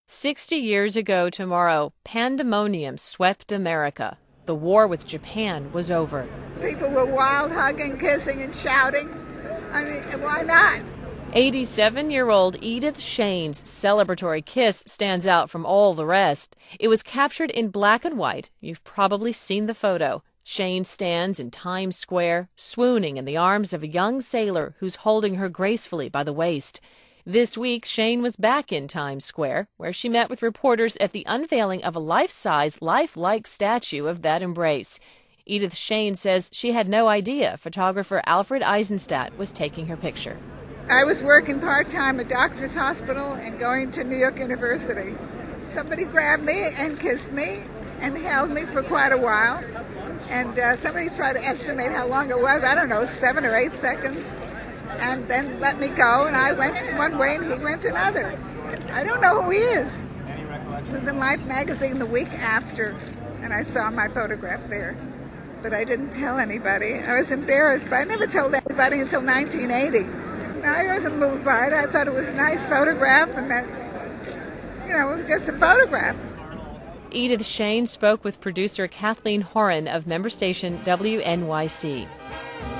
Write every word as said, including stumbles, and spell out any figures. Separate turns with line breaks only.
Sixty years ago tomorrow, pandemonium swept America. The war with Japan was over.
People were wild, hugging, kissing, and shouting. I mean, why not?
eighty-seven-year-old Edith Shane's celebratory kiss stands out from all the rest. It was captured in black and white. You've probably seen the photo. Shane stands in Times Square, swooning in the arms of a young sailor who's holding her gracefully by the waist. This week, Shane was back in Times Square, where she met with reporters at the unveiling of a life-size, lifelike statue of that embrace. Edith Shane says she had no idea photographer Alfred Eisenstadt was taking her picture.
I was working part-time at Doctor's Hospital and going to New York University. Somebody grabbed me and kissed me and held me for quite a while. And uh, somebody tried to estimate how long it was. I don't know, seven or eight seconds. And then let me go, and I went one way and he went another. I don't know who he is. It was in Life magazine the week after, and I saw my photograph there. But I didn't tell anybody. I was embarrassed, but I never told anybody until nineteen eighty. I wasn't moved by it. I thought it was a nice photograph, and that, you know, it was just a photograph.
Edith Shane spoke with producer Kathleen Horan of member station W N Y C.